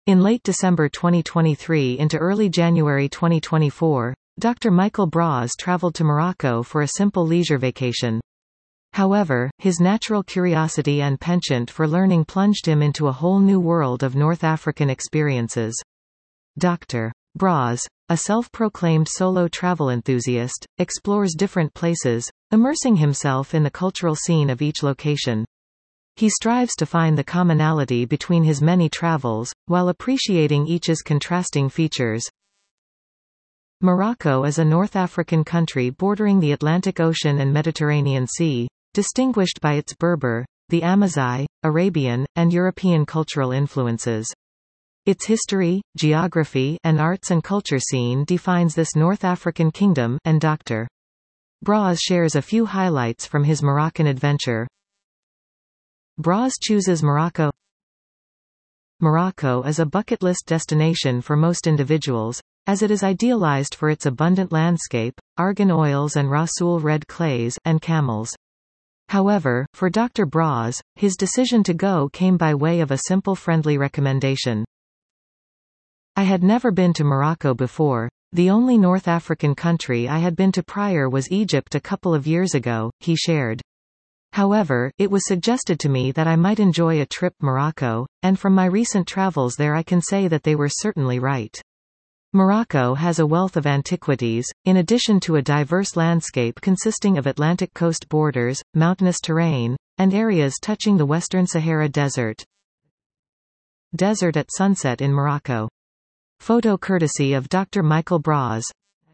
In late December 2023 into early January 2024, Dr. Michael Braz traveled to Morocco for a simple leisure vacation. However, his natural curiosity and penchant for learning plunged him into a whole new world of North African experiences. Dr. Braz, a self-proclaimed solo travel enthusiast, explores different places, immersing himself in the cultural scene of each location. He strives to find the commonality between his many travels, while appreciating each's contrasting features. Morocco is a North African country bordering the Atlantic Ocean and Mediterranean Sea, distinguished by its Berber, the Amazigh, Arabian, and European cultural influences. Its history, geography, and arts and culture scene defines this North African kingdom, and Dr. Braz shares a few highlights from his Moroccan adventure. Braz chooses Morocco. Morocco is a bucket list destination for most individuals, as it is idealized for its abundant landscape, argan oils and Rasoul red clays, and camels. However, for Dr. Braz, his decision to go came by way of a simple friendly recommendation. I had never been to Morocco before. The only North African country I had been to prior was Egypt a couple of years ago, he shared. However, it was suggested to me that I might enjoy a trip to Morocco, and from my recent travels there I can say that they were certainly right. Morocco has a wealth of antiquities, in addition to a diverse landscape consisting of Atlantic coast borders, mountainous terrain, and areas touching the Western Sahara Desert. Desert at sunset in Morocco. Photo courtesy of Dr. Michael Braz.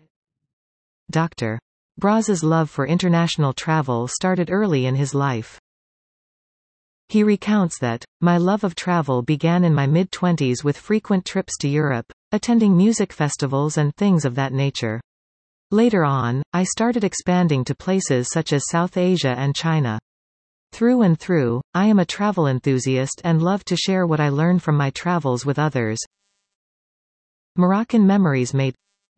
Dr. Braz's love for international travel started early in his life. He recounts that, "My love of travel began in my mid-20s with frequent trips to Europe, attending music festivals and things of that nature. Later on, I started expanding to places such as South Asia and China. Through and through, I am a travel enthusiast and love to share what I learn from my travels with others." Moroccan memories made.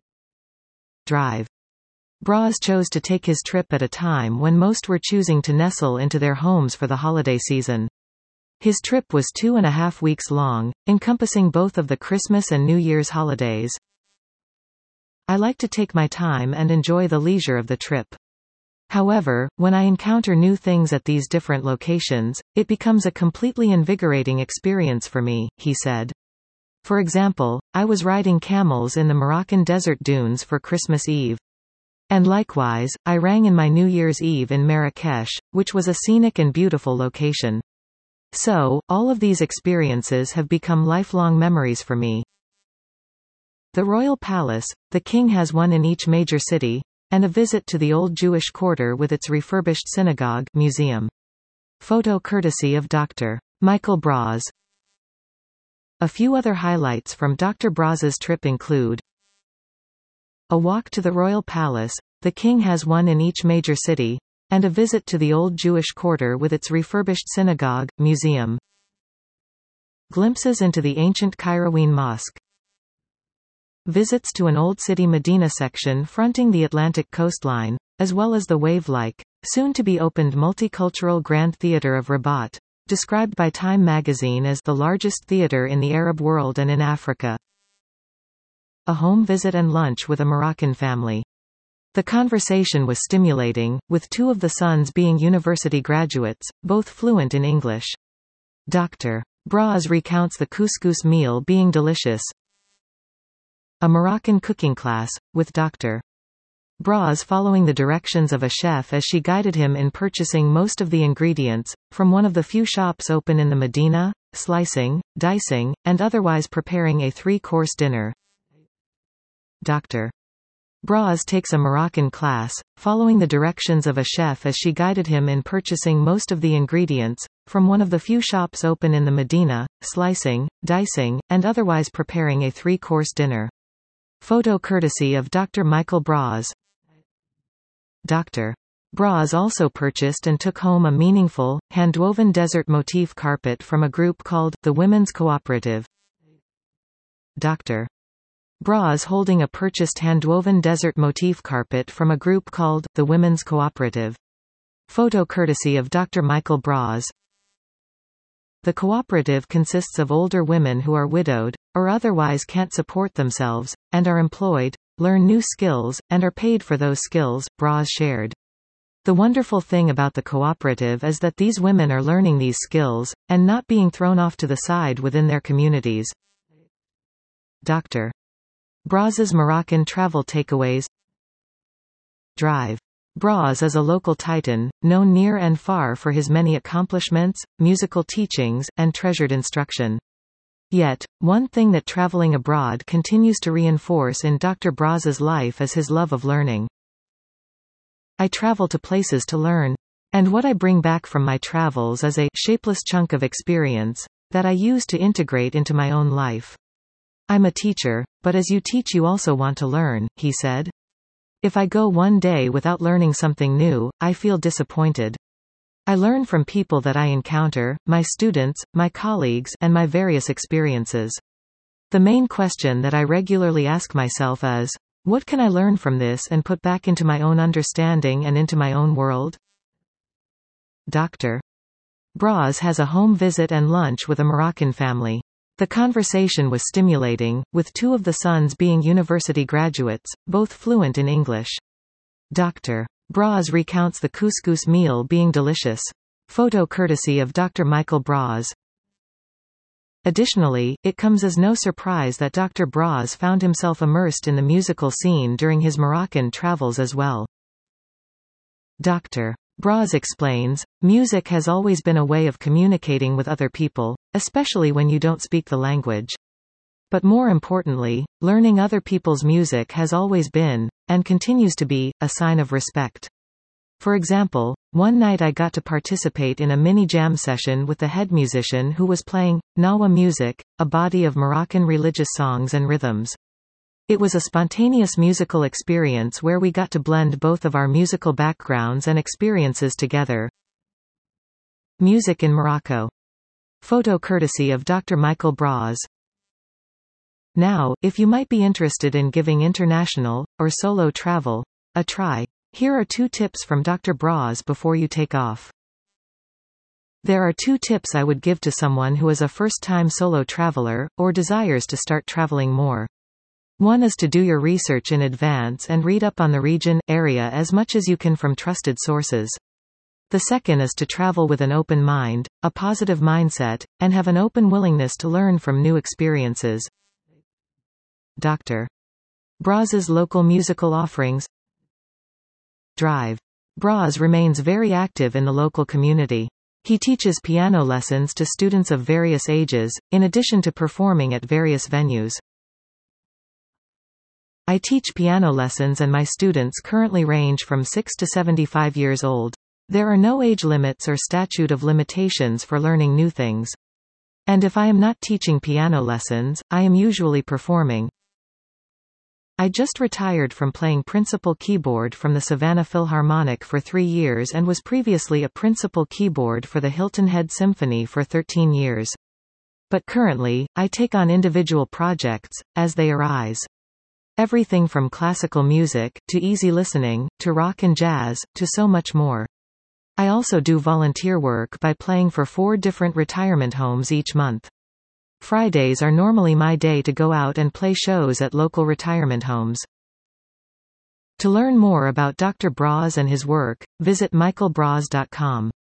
Drive. Braz chose to take his trip at a time when most were choosing to nestle into their homes for the holiday season. His trip was 2.5 weeks long, encompassing both of the Christmas and New Year's holidays. I like to take my time and enjoy the leisure of the trip. However, when I encounter new things at these different locations, it becomes a completely invigorating experience for me, he said. For example, I was riding camels in the Moroccan desert dunes for Christmas Eve. And likewise, I rang in my New Year's Eve in Marrakesh, which was a scenic and beautiful location. So, all of these experiences have become lifelong memories for me. The Royal Palace, the king has one in each major city, and a visit to the Old Jewish Quarter with its refurbished synagogue, museum. Photo courtesy of Dr. Michael Braz. A few other highlights from Dr. Braz's trip include: a walk to the Royal Palace, the king has one in each major city, and a visit to the Old Jewish Quarter with its refurbished synagogue, museum. Glimpses into the ancient Kairouan Mosque. Visits to an old city Medina section fronting the Atlantic coastline, as well as the wave-like, soon-to-be-opened multicultural Grand Theatre of Rabat, described by Time magazine as the largest theatre in the Arab world and in Africa. A home visit and lunch with a Moroccan family. The conversation was stimulating, with two of the sons being university graduates, both fluent in English. Dr. Braz recounts the couscous meal being delicious. A Moroccan cooking class, with Dr. Braz following the directions of a chef as she guided him in purchasing most of the ingredients, from one of the few shops open in the Medina, slicing, dicing, and otherwise preparing a 3-course dinner. Dr. Braz takes a Moroccan class, following the directions of a chef as she guided him in purchasing most of the ingredients, from one of the few shops open in the Medina, slicing, dicing, and otherwise preparing a 3-course dinner. Photo courtesy of Dr. Michael Braz. Dr. Braz also purchased and took home a meaningful, handwoven desert motif carpet from a group called the Women's Cooperative. Dr. Braz holding a purchased handwoven desert motif carpet from a group called the Women's Cooperative. Photo courtesy of Dr. Michael Braz. The cooperative consists of older women who are widowed, or otherwise can't support themselves, and are employed, learn new skills, and are paid for those skills, Braz shared. The wonderful thing about the cooperative is that these women are learning these skills, and not being thrown off to the side within their communities. Dr. Braz's Moroccan travel takeaways. Drive. Braz is a local titan, known near and far for his many accomplishments, musical teachings, and treasured instruction. Yet, one thing that traveling abroad continues to reinforce in Dr. Braz's life is his love of learning. I travel to places to learn. And what I bring back from my travels is a shapeless chunk of experience that I use to integrate into my own life. I'm a teacher, but as you teach you also want to learn, he said. If I go one day without learning something new, I feel disappointed. I learn from people that I encounter, my students, my colleagues, and my various experiences. The main question that I regularly ask myself is, what can I learn from this and put back into my own understanding and into my own world? Dr. Braz has a home visit and lunch with a Moroccan family. The conversation was stimulating, with two of the sons being university graduates, both fluent in English. Dr. Braz recounts the couscous meal being delicious. Photo courtesy of Dr. Michael Braz. Additionally, it comes as no surprise that Dr. Braz found himself immersed in the musical scene during his Moroccan travels as well. Dr. Braz explains, music has always been a way of communicating with other people, especially when you don't speak the language. But more importantly, learning other people's music has always been, and continues to be, a sign of respect. For example, one night I got to participate in a mini jam session with the head musician who was playing Nawa music, a body of Moroccan religious songs and rhythms. It was a spontaneous musical experience where we got to blend both of our musical backgrounds and experiences together. Music in Morocco. Photo courtesy of Dr. Michael Braz. Now, if you might be interested in giving international, or solo travel, a try, here are 2 tips from Dr. Braz before you take off. There are 2 tips I would give to someone who is a first-time solo traveler, or desires to start traveling more. One is to do your research in advance and read up on the region, area as much as you can from trusted sources. The second is to travel with an open mind, a positive mindset, and have an open willingness to learn from new experiences. Dr. Braz's local musical offerings. Drive. Braz remains very active in the local community. He teaches piano lessons to students of various ages, in addition to performing at various venues. I teach piano lessons and my students currently range from 6 to 75 years old. There are no age limits or statute of limitations for learning new things. And if I am not teaching piano lessons, I am usually performing. I just retired from playing principal keyboard from the Savannah Philharmonic for 3 years and was previously a principal keyboard for the Hilton Head Symphony for 13 years. But currently, I take on individual projects, as they arise. Everything from classical music, to easy listening, to rock and jazz, to so much more. I also do volunteer work by playing for 4 different retirement homes each month. Fridays are normally my day to go out and play shows at local retirement homes. To learn more about Dr. Braz and his work, visit michaelbraz.com.